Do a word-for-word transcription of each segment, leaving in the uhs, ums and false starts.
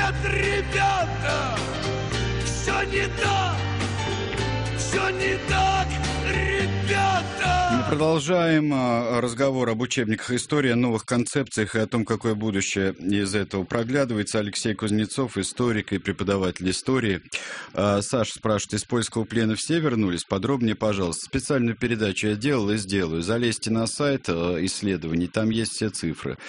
нет, ребята, все не так, все не так, ребята. Мы продолжаем разговор об учебниках истории, о новых концепциях и о том, какое будущее из этого проглядывается. Алексей Кузнецов, историк и преподаватель истории. Саша спрашивает, из польского плена все вернулись? Подробнее, пожалуйста. Специальную передачу я делал и сделаю. Залезьте на сайт исследований, там есть все цифры.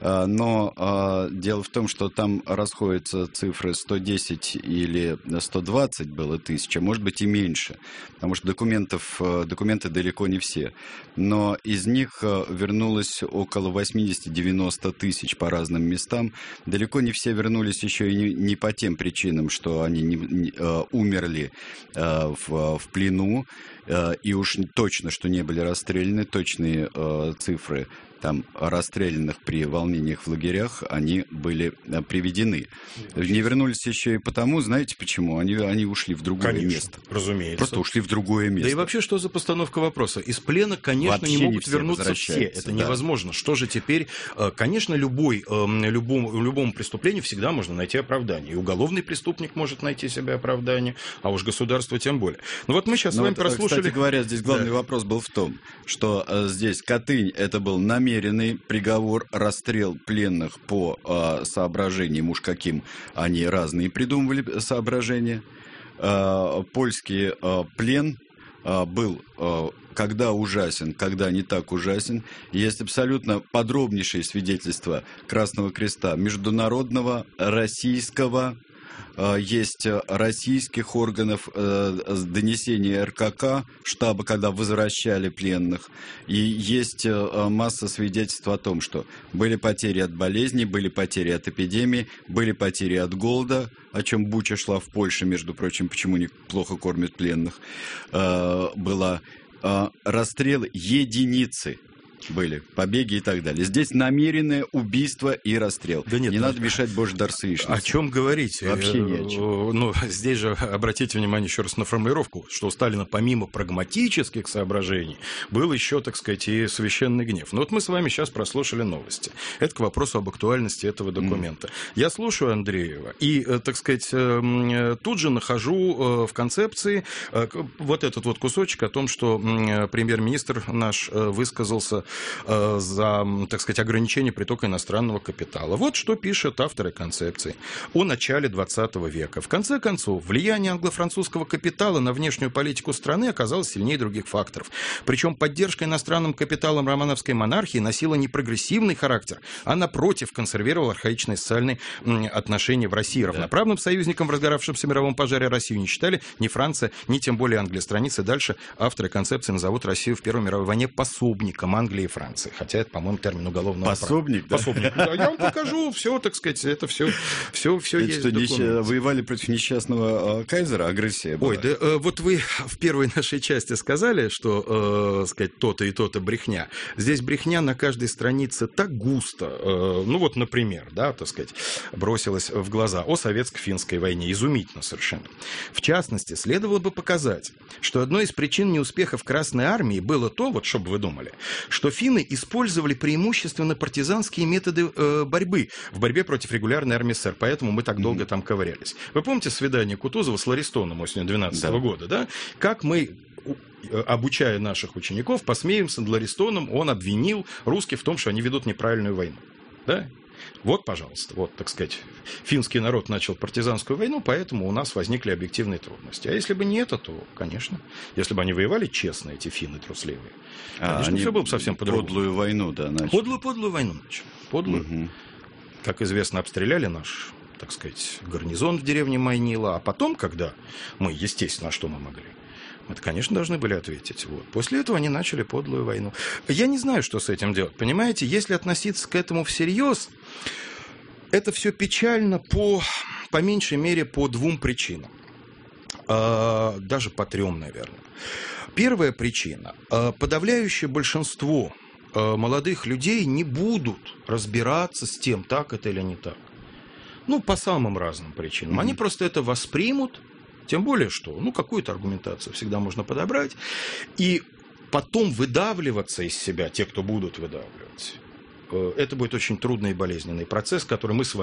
Но дело в том, что там расходятся цифры сто десять или сто двадцать было тысяч, а может быть и меньше, потому что документов, документы далеко не все. Но из них вернулось около восемьдесят-девяносто тысяч по разным местам. Далеко не все вернулись еще и не, не по тем причинам, что они не, не, э, умерли э, в, в плену, э, и уж точно, что не были расстреляны. Точные э, цифры там расстрелянных при волнениях в лагерях, они были приведены. Не вернулись еще и потому, знаете почему? Они, они ушли в другое конечно, место. Разумеется. Просто ушли в другое место. Да и вообще, что за постановка вопроса? Из плена, конечно, вообще не могут не все вернуться все. Это да. невозможно. Что же теперь? Конечно, любой, любому, любому преступлению всегда можно найти оправдание. И уголовный преступник может найти себе оправдание, а уж государство тем более. Ну вот мы сейчас Но с вами вот, прослушали... Кстати говоря, здесь главный да. вопрос был в том, что э, здесь Катынь – это был намеренный приговор, расстрел пленных по э, соображениям, уж каким они разные придумывали соображения. Э, польский э, плен э, был э, когда ужасен, когда не так ужасен. Есть абсолютно подробнейшие свидетельства Красного Креста, международного, российского, есть российских органов, донесения эр ка ка, штаба, когда возвращали пленных. И есть масса свидетельств о том, что были потери от болезней, были потери от эпидемии, были потери от голода, о чем Буча шла в Польше, между прочим, почему неплохо кормят пленных, была. Расстрелы единицы были, побеги и так далее. Здесь намеренное убийство и расстрел. Да нет, не ну, надо мешать Божий дар Всевышнему. О чем говорить? Вообще не о чем. Ну, здесь же обратите внимание еще раз на формулировку, что у Сталина помимо прагматических соображений был еще, так сказать, и священный гнев. Но вот мы с вами сейчас прослушали новости. Это к вопросу об актуальности этого документа. Mm. Я слушаю Андреева и, так сказать, тут же нахожу в концепции вот этот вот кусочек о том, что премьер-министр наш высказался за, так сказать, ограничение притока иностранного капитала. Вот что пишет авторы концепции о начале двадцатого века. В конце концов, влияние англо-французского капитала на внешнюю политику страны оказалось сильнее других факторов. Причем поддержка иностранным капиталом романовской монархии носила не прогрессивный характер, а, напротив, консервировала архаичные социальные отношения в России. Равноправным союзником в разгоравшемся мировом пожаре Россию не считали ни Франция, ни тем более Англия. Страницы дальше авторы концепции назовут Россию в Первой мировой войне пособником Англии и Франции. Хотя это, по-моему, термин уголовного Пособник, права. Пособник, да? Пособник. Я вам покажу. Все, так сказать, это все, все, все есть. Что, несч... воевали против несчастного э, кайзера, агрессия была. Ой, да э, вот вы в первой нашей части сказали, что, э, сказать, то-то и то-то брехня. Здесь брехня на каждой странице так густо. Э, ну вот, например, да, так сказать, бросилась в глаза о советско-финской войне. Изумительно совершенно. В частности, следовало бы показать, что одной из причин неуспехов Красной Армии было то, вот чтобы вы думали, что финны использовали преимущественно партизанские методы э, борьбы в борьбе против регулярной армии СССР, поэтому мы так долго mm-hmm. там ковырялись. Вы помните свидание Кутузова с Ларистоном осенью две тысячи двенадцатого да. года, да? Как мы, обучая наших учеников, посмеемся над Ларистоном, он обвинил русских в том, что они ведут неправильную войну, да? Вот, пожалуйста, вот, так сказать, финский народ начал партизанскую войну, поэтому у нас возникли объективные трудности. А если бы не это, то, конечно, если бы они воевали честно, эти финны трусливые, конечно, а все было бы совсем по-другому. Подлую войну, да, начали. Подлую-подлую войну начали. Подлую. Угу. Как известно, обстреляли наш, так сказать, гарнизон в деревне Майнила, а потом, когда мы, естественно, а что мы могли? Мы, конечно, должны были ответить. Вот. После этого они начали подлую войну. Я не знаю, что с этим делать. Понимаете, если относиться к этому всерьез, это все печально по, по меньшей мере по двум причинам. А, даже по трем, наверное. Первая причина. Подавляющее большинство молодых людей не будут разбираться с тем, так это или не так. Ну, по самым разным причинам. Mm-hmm. Они просто это воспримут. Тем более, что ну, какую-то аргументацию всегда можно подобрать. И потом выдавливаться из себя, те, кто будут выдавливать, это будет очень трудный и болезненный процесс, который мы с вами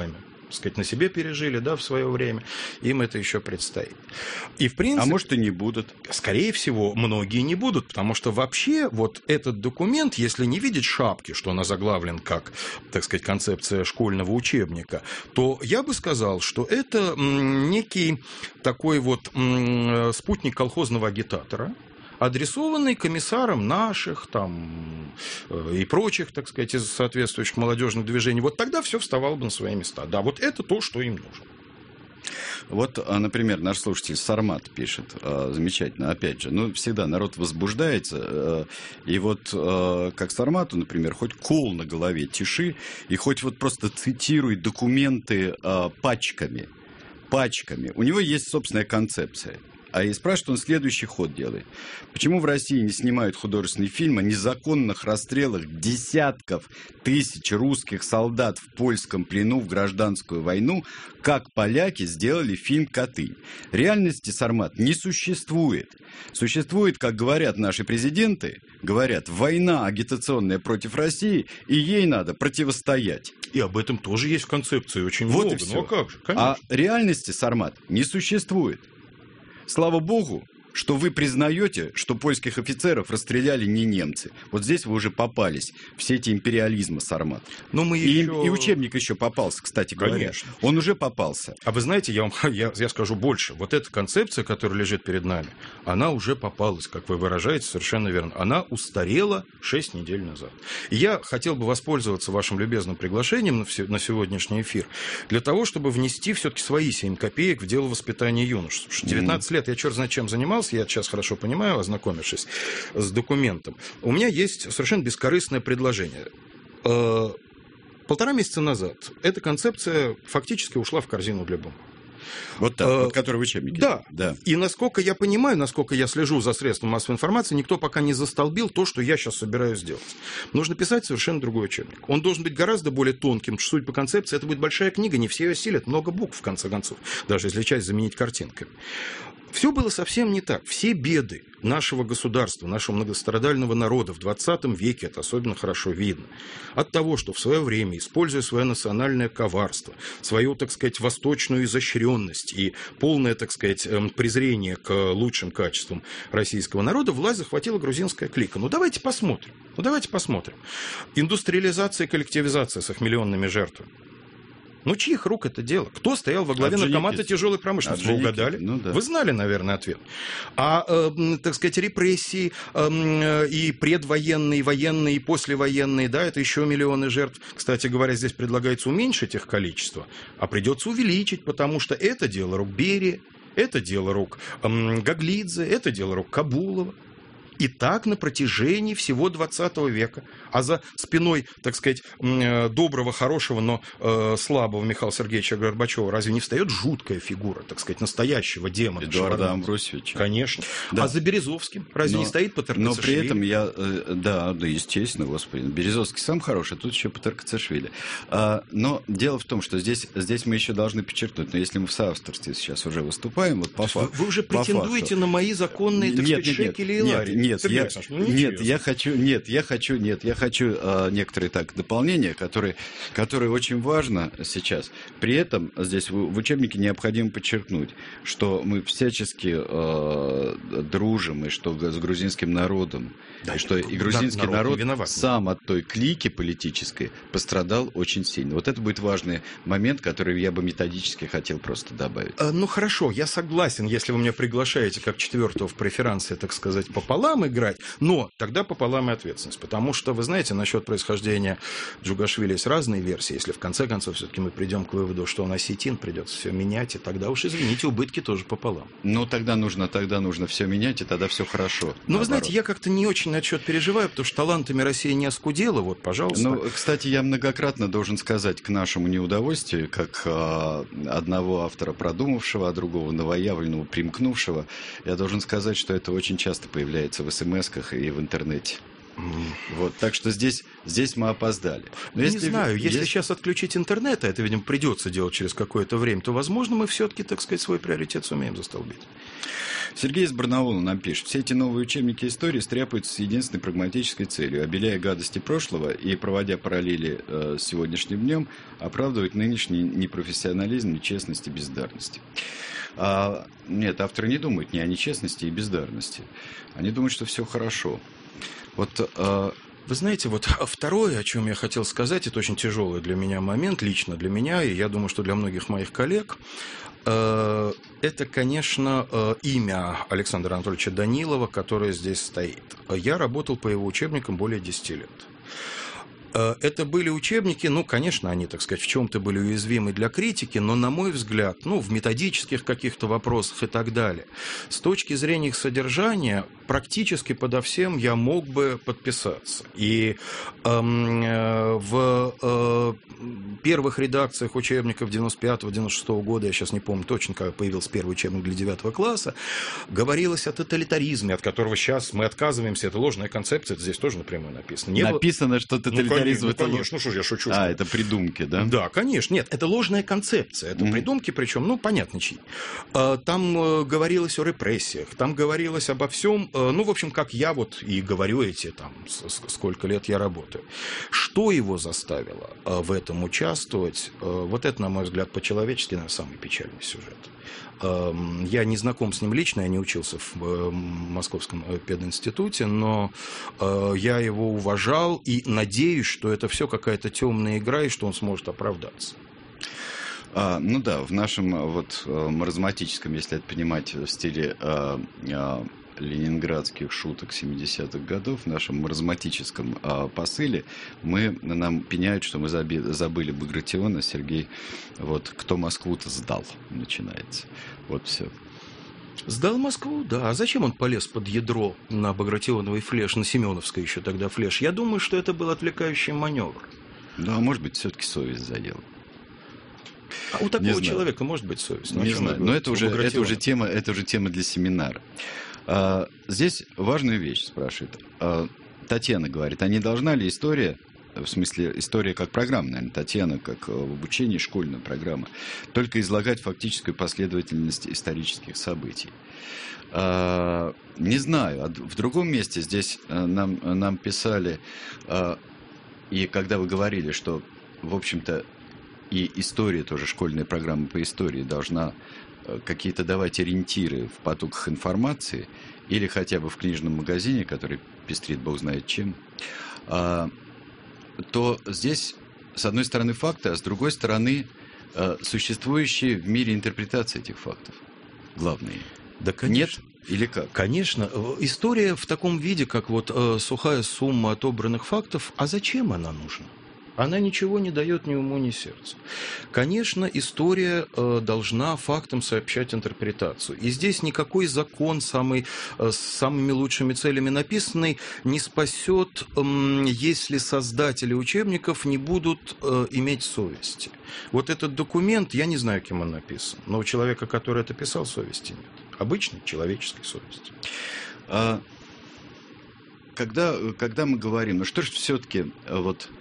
так сказать, на себе пережили, да, в свое время. Им это еще предстоит. И, в принципе, а может, и не будут. Скорее всего, многие не будут, потому что вообще вот этот документ, если не видеть шапки, что он озаглавлен как, так сказать, концепция школьного учебника, то я бы сказал, что это некий такой вот спутник колхозного агитатора, адресованный комиссарам наших там, и прочих, так сказать, из соответствующих молодежных движений. Вот тогда все вставало бы на свои места. Да, вот это то, что им нужно. Вот, например, наш слушатель Сармат пишет, замечательно, опять же, ну, всегда народ возбуждается, и вот как Сармату, например, хоть кол на голове тиши, и хоть вот просто цитируй документы пачками, пачками. У него есть собственная концепция. А и спрашивает он следующий ход делает. Почему в России не снимают художественный фильм о незаконных расстрелах десятков тысяч русских солдат в польском плену в гражданскую войну, как поляки сделали фильм «Коты»? Реальности, Сармат, не существует. Существует, как говорят наши президенты, говорят, война агитационная против России, и ей надо противостоять. И об этом тоже есть в концепции очень вот много. И все. Ну а как же, конечно. А реальности, Сармат, не существует. Слава богу, что вы признаете, что польских офицеров расстреляли не немцы. Вот здесь вы уже попались в сети империализма, Сармат. Но мы и, еще... и учебник еще попался, кстати говоря. Конечно. Он уже попался. А вы знаете, я вам я, я скажу больше. Вот эта концепция, которая лежит перед нами, она уже попалась, как вы выражаете, совершенно верно. Она устарела шесть недель назад. И я хотел бы воспользоваться вашим любезным приглашением на, все, на сегодняшний эфир для того, чтобы внести все-таки свои семь копеек в дело воспитания юношеств. девятнадцать mm-hmm. лет я черт знает чем занимался, я сейчас хорошо понимаю, ознакомившись с документом. У меня есть совершенно бескорыстное предложение. Полтора месяца назад эта концепция фактически ушла в корзину для бумаг. Вот так, а, вот, который в учебнике. Да. да. И насколько я понимаю, насколько я слежу за средством массовой информации, никто пока не застолбил то, что я сейчас собираюсь сделать. Нужно писать совершенно другой учебник. Он должен быть гораздо более тонким. Судя по концепции, это будет большая книга, не все ее осилят, много букв, в конце концов, даже если часть заменить картинками. Все было совсем не так. Все беды нашего государства, нашего многострадального народа в двадцатом веке, это особенно хорошо видно, от того, что в свое время, используя свое национальное коварство, свою, так сказать, восточную изощренность и полное, так сказать, презрение к лучшим качествам российского народа, власть захватила грузинская клика. Ну, давайте посмотрим. Ну, давайте посмотрим. Индустриализация и коллективизация с их миллионными жертвами. Ну, чьих рук это дело? Кто стоял во главе наркомата тяжелой промышленности? Вы угадали? Ну, да. Вы знали, наверное, ответ. А, э, так сказать, репрессии э, и предвоенные, и военные, и послевоенные, да, это еще миллионы жертв. Кстати говоря, здесь предлагается уменьшить их количество, а придется увеличить, потому что это дело рук Берии, это дело рук э, Гаглидзе, это дело рук Кабулова. И так на протяжении всего двадцатого века. А за спиной, так сказать, доброго, хорошего, но э, слабого Михаила Сергеевича Горбачева разве не встает жуткая фигура, так сказать, настоящего демона? Эдуарда Амвросьевича. Конечно. Да. А за Березовским разве но, не стоит Патаркашвили? Но при этом я... Э, да, да, естественно, господи. Березовский сам хороший, тут еще Патаркашвили. А, но дело в том, что здесь, здесь мы еще должны подчеркнуть, но если мы в соавторстве сейчас уже выступаем, вот по факту... Вы, вы уже претендуете на мои законные, так нет, сказать, нет, шекели и лари. Нет, я, ну, нет, я хочу, нет, я хочу, нет, я хочу э, некоторые так дополнения, которые, которые очень важно сейчас. При этом здесь в, в учебнике необходимо подчеркнуть, что мы всячески э, дружим, и что с грузинским народом, да, и что и грузинский народ, народ сам от той клики политической пострадал очень сильно. Вот это будет важный момент, который я бы методически хотел просто добавить. А, ну хорошо, я согласен, если вы меня приглашаете как четвертого в преферансе, так сказать, пополам играть. Но тогда пополам и ответственность, потому что, вы знаете, насчет происхождения Джугашвили есть разные версии. Если в конце концов все-таки мы придем к выводу, что он осетин, придется все менять, и тогда уж, извините, убытки тоже пополам. Ну, тогда нужно, тогда нужно все менять, и тогда все хорошо. Но вы знаете, я как-то не очень на этот счет переживаю, потому что талантами Россия не оскудела, вот, пожалуйста. Ну, кстати, я многократно должен сказать к нашему неудовольствию, как э, одного автора продумавшего, а другого новоявленного примкнувшего, я должен сказать, что это очень часто появляется в эс эм эсках и в интернете. Вот, так что здесь, здесь мы опоздали. Но если, не знаю, если, если сейчас отключить интернет, а это, видимо, придется делать через какое-то время, то, возможно, мы все-таки, так сказать, свой приоритет сумеем застолбить. Сергей из Барнаула нам пишет. Все эти новые учебники истории стряпаются с единственной прагматической целью. Обеляя гадости прошлого и проводя параллели э, с сегодняшним днем, оправдывать нынешний непрофессионализм, нечестность и бездарность. А, нет, авторы не думают ни о нечестности и бездарности. Они думают, что все хорошо. Вот, э... Вы знаете, вот второе, о чем я хотел сказать, это очень тяжелый для меня момент, лично для меня, и я думаю, что для многих моих коллег, э... это, конечно, э... имя Александра Анатольевича Данилова, которое здесь стоит. Я работал по его учебникам более десяти лет. Это были учебники, ну, конечно, они, так сказать, в чем-то были уязвимы для критики, но, на мой взгляд, ну, в методических каких-то вопросах и так далее, с точки зрения их содержания, практически подо всем я мог бы подписаться. И эм, э, в э, первых редакциях учебников девяносто пятого — девяносто шестого года, я сейчас не помню точно, когда появился первый учебник для девятого класса, говорилось о тоталитаризме, от которого сейчас мы отказываемся. Это ложная концепция, это здесь тоже напрямую написано. Не написано, было... что тоталитаризм... Ну, конечно, конечно, ну что ж, я шучу. А, что... это придумки, да? Да, конечно. Нет, это ложная концепция. Это mm-hmm. придумки, причем, ну, понятно, чьи. Там говорилось о репрессиях, там говорилось обо всем, ну, в общем, как я вот и говорю эти, там, сколько лет я работаю. Что его заставило в этом участвовать? Вот это, на мой взгляд, по-человечески, наверное, самый печальный сюжет. Я не знаком с ним лично, я не учился в Московском пединституте, но я его уважал и надеюсь, что это все какая-то темная игра и что он сможет оправдаться. А, ну да, в нашем вот маразматическом, если это понимать в стиле а, а, ленинградских шуток семидесятых годов, в нашем маразматическом а, посыле, мы, нам пеняют, что мы заби, забыли Багратиона. Сергей, вот, кто Москву-то сдал, начинается. Вот все. Сдал Москву, да. А зачем он полез под ядро на Багратионовый флеш, на Семеновской еще тогда флеш? Я думаю, что это был отвлекающий маневр. Да, может быть, все-таки совесть задела. А у такого человека может быть совесть? Не знаю, но это уже, это, уже тема, это уже тема для семинара. А, здесь важную вещь спрашивает. А, Татьяна говорит, а не должна ли история, в смысле история как программа, наверное, Татьяна, как в обучении, школьная программа, только излагать фактическую последовательность исторических событий? А, не знаю. В другом месте здесь нам, нам писали, а, и когда вы говорили, что, в общем-то, и история тоже, школьная программа по истории должна какие-то давать ориентиры в потоках информации или хотя бы в книжном магазине, который пестрит бог знает чем, то здесь, с одной стороны, факты, а с другой стороны, существующие в мире интерпретации этих фактов. Главные. Да, конечно. Нет? Или как? Конечно. История в таком виде, как вот э, сухая сумма отобранных фактов, а зачем она нужна? Она ничего не дает ни уму, ни сердцу. Конечно, история э, должна фактам сообщать интерпретацию. И здесь никакой закон, самый, э, с самыми лучшими целями написанный, не спасет, э, если создатели учебников не будут э, иметь совести. Вот этот документ, я не знаю, кем он написан, но у человека, который это писал, совести нет. Обычной человеческой совести. А, когда, когда мы говорим, ну что же все-таки вот...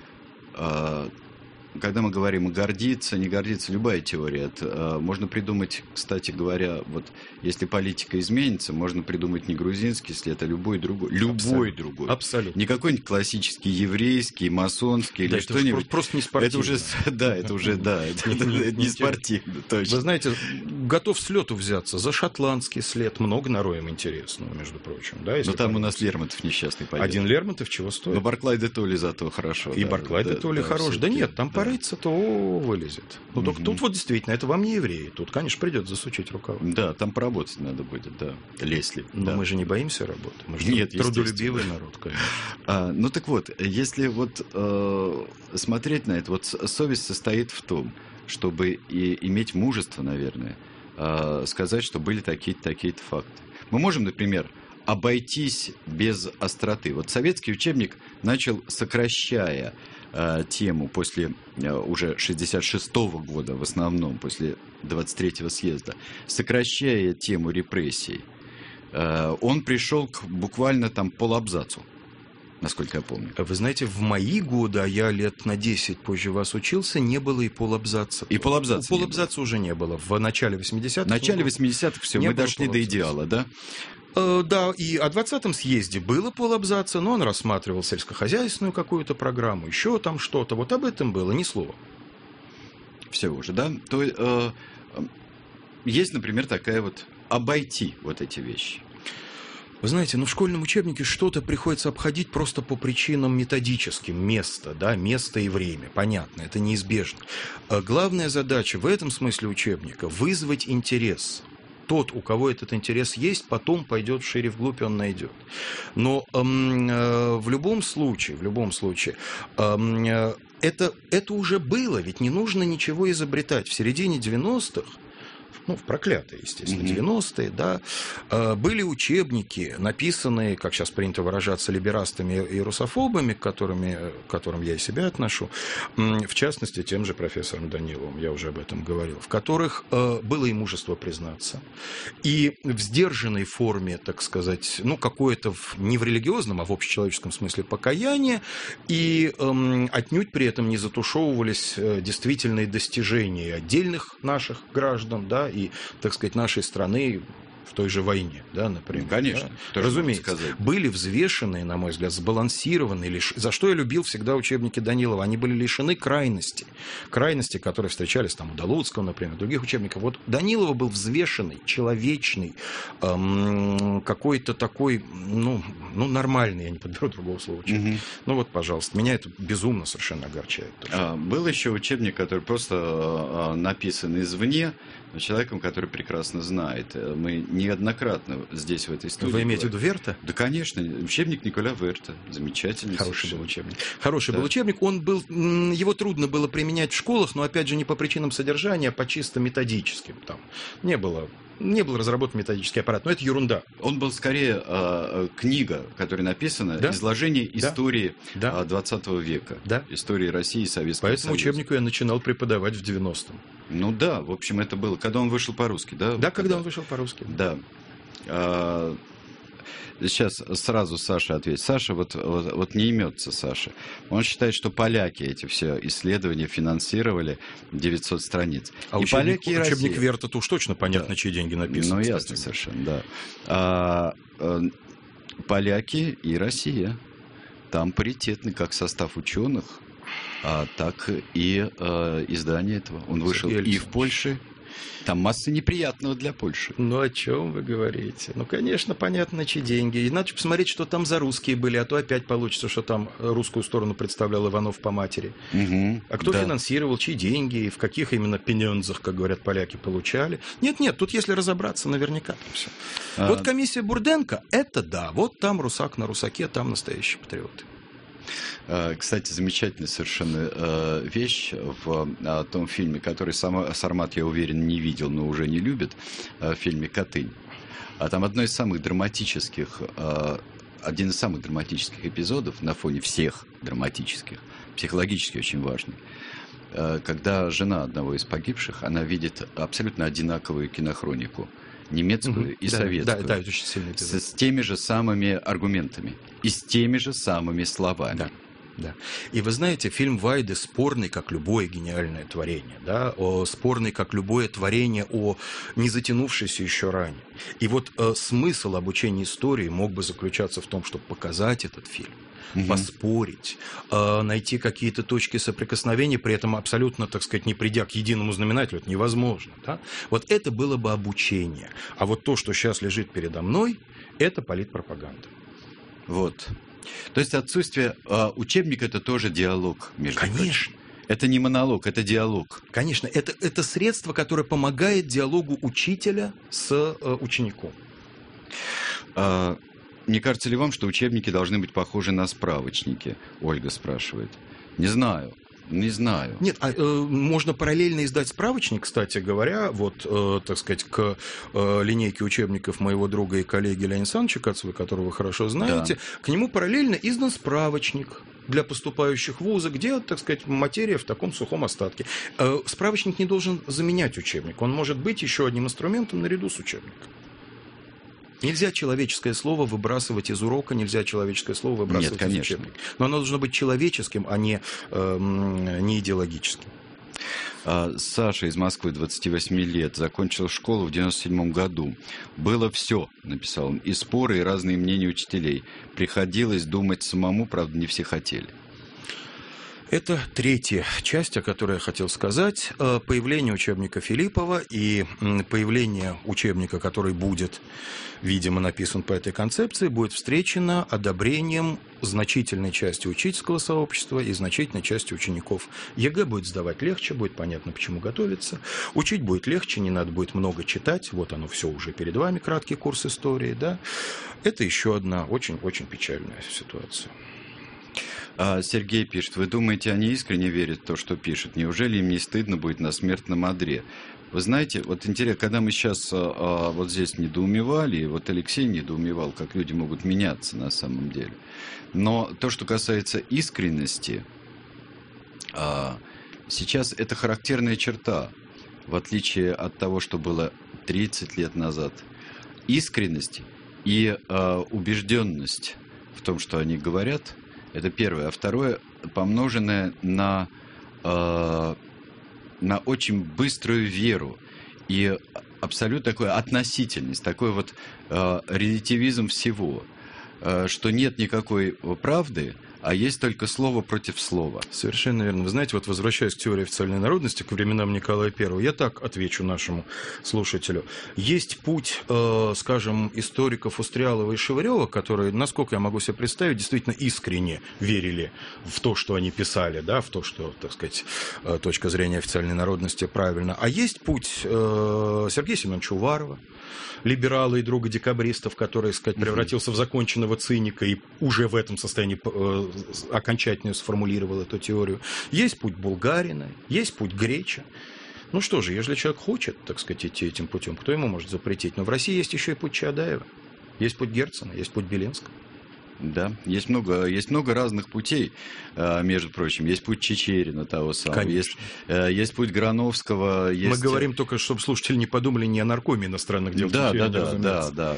Когда мы говорим гордиться, не гордиться, любая теория, это, можно придумать, кстати говоря, вот если политика изменится, можно придумать не грузинский след, а любой другой. Любой Абсолютно. другой. Абсолютно. Не какой-нибудь классический еврейский, масонский да, или что-нибудь. Просто не спортивно. Это уже, да, это уже, да, это не спортивно, точно. Вы знаете, готов с лету взяться за шотландский след, много нароем интересного, между прочим. Но там у нас Лермонтов несчастный поет. Один Лермонтов чего стоит? Но Барклай де Толли зато хорошо. И Барклай де Толли хорош. Да нет, там порыться-то вылезет. Ну, только тут вот действительно, это вам не евреи. Тут, конечно, придется засучить рукава. Да, там поработать надо будет, да. Лесли. Но мы же не боимся работы. Мы же Нет, трудолюбивый народ, конечно. А, ну так вот, если вот э, смотреть на это, вот совесть состоит в том, чтобы и иметь мужество, наверное, э, сказать, что были такие-то, такие-то факты. Мы можем, например, обойтись без остроты. Вот советский учебник начал, сокращая э, тему после э, уже шестьдесят шестого года, в основном после двадцать третьего съезда, сокращая тему репрессий, э, он пришел к буквально там полабзацу. насколько я помню. Вы знаете, в мои годы, а я лет на десять позже вас учился, не было и полабзаца. И полабзаца Полабзаца уже не было. В начале восьмидесятых. В начале восьмидесятых все, мы дошли до идеала, да? Э, да, и о двадцатом съезде было полабзаца, но он рассматривал сельскохозяйственную какую-то программу, еще там что-то. Вот об этом было ни слова. Всего же, да? То, э, есть, например, такая вот обойти вот эти вещи. Вы знаете, ну в школьном учебнике что-то приходится обходить просто по причинам методическим. Место, да, место и время. Понятно, это неизбежно. А главная задача в этом смысле учебника – вызвать интерес. Тот, у кого этот интерес есть, потом пойдет шире вглубь, он найдет. Но эм, э, в любом случае, в любом случае, эм, э, это, это уже было, ведь не нужно ничего изобретать. В середине девяностых, ну, в проклятые, естественно, девяностые, да, были учебники, написанные, как сейчас принято выражаться, либерастами и русофобами, к, которыми, к которым я и себя отношу, в частности, тем же профессором Даниловым, я уже об этом говорил, в которых было и мужество признаться. И в сдержанной форме, так сказать, ну, какое-то не в религиозном, а в общечеловеческом смысле покаяние, и отнюдь при этом не затушевывались действительные достижения отдельных наших граждан, да, и, так сказать, нашей страны в той же войне, да, например. Ну, конечно. Да? Разумеется. Были взвешенные, на мой взгляд, сбалансированные, лиш... за что я любил всегда учебники Данилова, они были лишены крайности. Крайности, которые встречались там у Долуцкого, например, других учебников. Вот Данилова был взвешенный, человечный, эм, какой-то такой, ну, ну, нормальный, я не подберу другого слова. Угу. Ну вот, пожалуйста, меня это безумно совершенно огорчает. А, был еще учебник, который просто а, написан извне, человеком, который прекрасно знает. Мы неоднократно здесь, в этой студии... Вы имеете в виду Верта? Да, конечно. Учебник Николя Верта. Замечательный. Хороший совершенно. был учебник. Хороший да. был учебник. Он был... Его трудно было применять в школах, но, опять же, не по причинам содержания, а по чисто методическим. Там не было... Не был разработан методический аппарат, но это ерунда. Он был скорее э, книга, которая написана, да? изложение да? истории да? двадцатого века, да? истории России и Советского По этому Союза. учебнику я начинал преподавать в девяностом. Ну да, в общем, это было, когда он вышел по-русски, да? Да, когда он вышел по-русски. Да. А, сейчас сразу Саша ответит. Саша вот, вот, вот не имется, Саша. Он считает, что поляки эти все исследования финансировали девятьсот страниц. А и учебник, поляки, и учебник Россия. Верта-то уж точно понятно, да. чьи деньги написаны. Ну, кстати. ясно совершенно, да. А, а, поляки и Россия. Там паритетный как состав ученых, а, так и а, издание этого. Он вышел и в Польше. Там масса неприятного для Польши. Ну, о чем вы говорите? Ну, конечно, понятно, чьи деньги. И надо посмотреть, что там за русские были, а то опять получится, что там русскую сторону представлял Иванов по матери. Угу, а кто да. финансировал, чьи деньги, и в каких именно пенензах, как говорят поляки, получали. Нет-нет, тут если разобраться, наверняка там все. А... Вот комиссия Бурденко, это да, вот там русак на русаке, там настоящие патриоты. Кстати, замечательная совершенно вещь в том фильме, который сам Сармат, я уверен, не видел, но уже не любит, в фильме «Катынь». А там одно из самых драматических, один из самых драматических эпизодов на фоне всех драматических, психологически очень важный, когда жена одного из погибших, она видит абсолютно одинаковую кинохронику, немецкую и да, советскую, да, да, это очень сильный эпизод. с, с теми же самыми аргументами и с теми же самыми словами. Да. Да. И вы знаете, фильм Вайды спорный, как любое гениальное творение, да, о, спорный, как любое творение о не затянувшейся еще ране. И вот э, смысл обучения истории мог бы заключаться в том, чтобы показать этот фильм, угу. поспорить, э, найти какие-то точки соприкосновения, при этом абсолютно, так сказать, не придя к единому знаменателю, это невозможно. Да? Вот это было бы обучение. А вот то, что сейчас лежит передо мной, это политпропаганда. Вот. То есть отсутствие э, учебника – это тоже диалог между Конечно. Прочим. Это не монолог, это диалог. Конечно, это, это средство, которое помогает диалогу учителя с э, учеником. А, не кажется ли вам, что учебники должны быть похожи на справочники? Ольга спрашивает. Не знаю. Не знаю. Нет, а, э, можно параллельно издать справочник, кстати говоря, вот, э, так сказать, к э, линейке учебников моего друга и коллеги Леонида Александровича Кацева, которого вы хорошо знаете, да. К нему параллельно издан справочник для поступающих в вузы, где, так сказать, материя в таком сухом остатке. Э, справочник не должен заменять учебник, он может быть еще одним инструментом наряду с учебником. Нельзя человеческое слово выбрасывать из урока, нельзя человеческое слово выбрасывать Нет, из учебника. Но оно должно быть человеческим, а не, э, не идеологическим. Саша из Москвы, двадцати восьми лет, закончил школу в девяносто седьмом году. Было все, написал он, и споры, и разные мнения учителей. Приходилось думать самому, правда, не все хотели. Это третья часть, о которой я хотел сказать. Появление учебника Филиппова и появление учебника, который будет, видимо, написан по этой концепции, будет встречено одобрением значительной части учительского сообщества и значительной части учеников. ЕГЭ будет сдавать легче, будет понятно, почему готовиться. Учить будет легче, не надо будет много читать. Вот оно все уже перед вами, краткий курс истории. Да? Это еще одна очень-очень печальная ситуация. Сергей пишет, вы думаете, они искренне верят в то, что пишут? Неужели им не стыдно будет на смертном одре? Вы знаете, вот интересно, когда мы сейчас а, вот здесь недоумевали, и вот Алексей недоумевал, как люди могут меняться на самом деле. Но то, что касается искренности, а, сейчас это характерная черта, в отличие от того, что было тридцать лет назад. Искренность и а, убежденность в том, что они говорят, это первое. А второе, помноженное на, э, на очень быструю веру и абсолютно такую относительность, такой вот э, релятивизм всего, э, что нет никакой правды, а есть только слово против слова. Совершенно верно. Вы знаете, вот возвращаясь к теории официальной народности, к временам Николая Первого, я так отвечу нашему слушателю. Есть путь, э, скажем, историков Устрялова и Шевырева, которые, насколько я могу себе представить, действительно искренне верили в то, что они писали, да, в то, что, так сказать, э, точка зрения официальной народности правильно. А есть путь э, Сергея Семеновича Уварова, либерала и друга декабристов, который, так сказать, превратился в законченного циника и уже в этом состоянии э, окончательно сформулировал эту теорию. Есть путь Булгарина, есть путь Греча. Ну что же, если человек хочет, так сказать, идти этим путем, кто ему может запретить? Но в России есть еще и путь Чаадаева, есть путь Герцена, есть путь Белинского. Да, есть много, есть много разных путей, между прочим. Есть путь Чичерина того самого, есть, есть путь Грановского. Есть... Мы говорим только, чтобы слушатели не подумали не о наркоме иностранных дел. Да, Чичерина, да, да, да, да.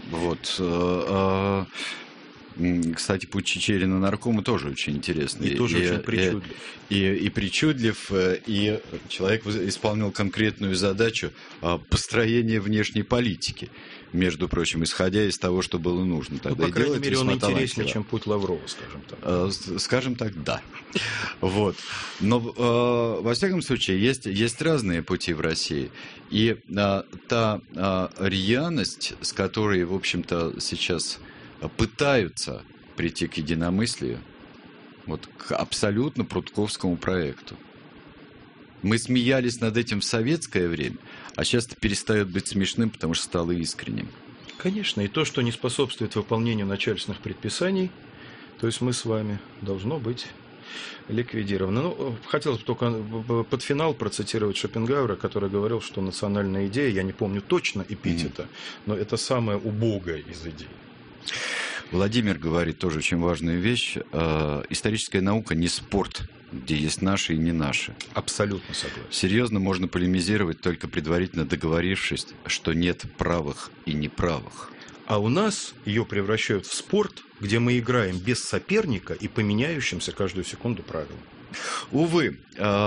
Вот. Кстати, путь Чичерина наркома тоже очень интересный. И тоже и, очень причудлив. И, и, и причудлив, и человек исполнил конкретную задачу построения внешней политики, между прочим, исходя из того, что было нужно. Тогда ну, по крайней мере, он интереснее, чем путь Лаврова, скажем так. Скажем так, да. Вот. Но, во всяком случае, есть, есть разные пути в России. И та рьяность, с которой, в общем-то, сейчас пытаются прийти к единомыслию, вот к абсолютно прудковскому проекту. Мы смеялись над этим в советское время, а сейчас это перестает быть смешным, потому что стало искренним. Конечно, и то, что не способствует выполнению начальственных предписаний, то есть мы с вами, должно быть ликвидировано. Ну, хотелось бы только под финал процитировать Шопенгауэра, который говорил, что национальная идея, я не помню точно эпитета, mm. но это самая убогая из идей. Владимир говорит тоже очень важную вещь. Историческая наука не спорт, где есть наши и не наши. Абсолютно согласен. Серьезно можно полемизировать, только предварительно договорившись, что нет правых и неправых. А у нас ее превращают в спорт, где мы играем без соперника и по меняющимся каждую секунду правилам. Увы.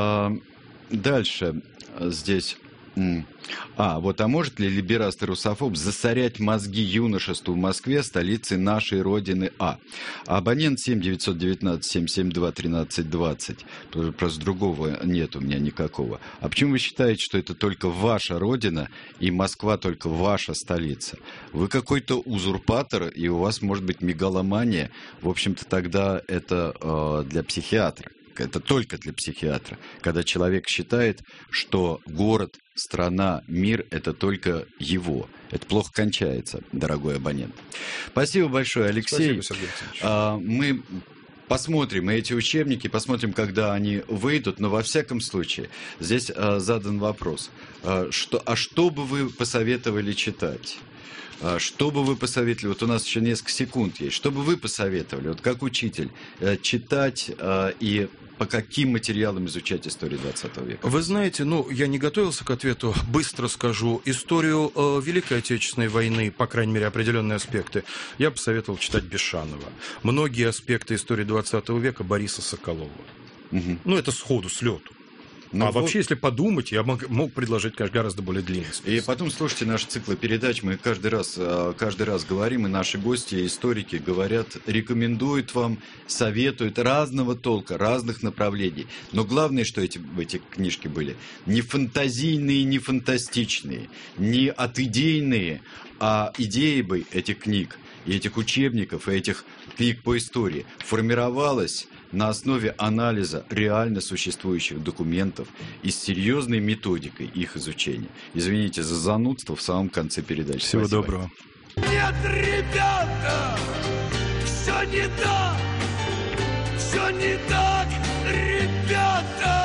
Дальше здесь... А, вот, а может ли либераст и русофоб засорять мозги юношеству в Москве, столице нашей родины А? Абонент семь девятьсот девятнадцать семьсот семьдесят два тринадцать двадцать. Просто другого нет у меня никакого. А почему вы считаете, что это только ваша родина и Москва только ваша столица? Вы какой-то узурпатор, и у вас может быть мегаломания. В общем-то, тогда это э, для психиатра. Это только для психиатра, когда человек считает, что город, страна, мир – это только его. Это плохо кончается, дорогой абонент. Спасибо большое, Алексей. Спасибо, Сергей Алексеевич. А, мы посмотрим эти учебники, посмотрим, когда они выйдут, но во всяком случае здесь а, задан вопрос. А что, а что бы вы посоветовали читать? Что бы вы посоветовали, вот у нас еще несколько секунд есть, что бы вы посоветовали, вот как учитель, читать и по каким материалам изучать историю двадцатого века? Вы знаете, ну, я не готовился к ответу, быстро скажу. Историю э, Великой Отечественной войны, по крайней мере, определенные аспекты, я бы советовал читать Бешанова. Многие аспекты истории двадцатого века Бориса Соколова. Угу. Ну, это сходу, с лету. Ну, а вот... вообще, если подумать, я мог, мог предложить, конечно, гораздо более длинный список. И потом слушайте наши циклы передач, мы каждый раз, каждый раз говорим, и наши гости, историки говорят, рекомендуют вам, советуют разного толка, разных направлений. Но главное, что эти, эти книжки были, не фантазийные, не фантастичные, не отидейные, а идеи бы этих книг, и этих учебников, и этих книг по истории формировалась на основе анализа реально существующих документов и с серьезной методикой их изучения. Извините за занудство в самом конце передачи. Всего Спасибо. доброго. Нет, ребята, все не так, все не так, ребята.